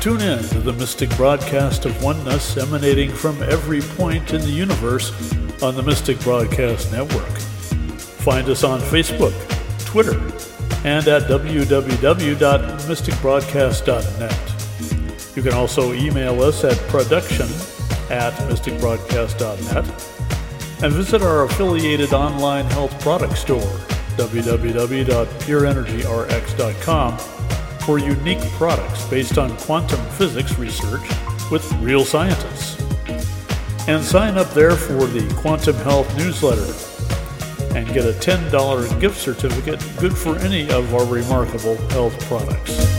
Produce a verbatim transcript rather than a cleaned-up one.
Tune in to the mystic broadcast of oneness emanating from every point in the universe on the Mystic Broadcast Network. Find us on Facebook, Twitter, and at w w w dot mystic broadcast dot net. You can also email us at production at mystic broadcast dot net and visit our affiliated online health product store, w w w dot pure energy r x dot com, for unique products based on quantum physics research with real scientists. And sign up there for the Quantum Health newsletter and get a ten dollars gift certificate good for any of our remarkable health products.